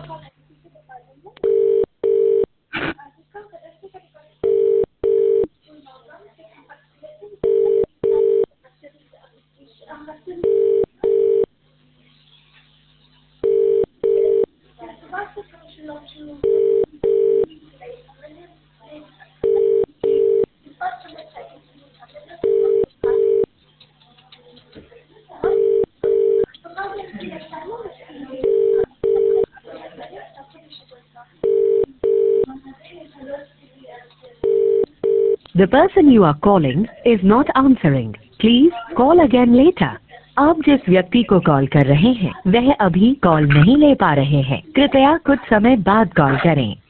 The person you are calling is not answering. Please call again later. आप जिस व्यक्ति को कॉल कर रहे हैं वह अभी कॉल नहीं ले पा रहे हैं। कृपया कुछ समय बाद कॉल करें।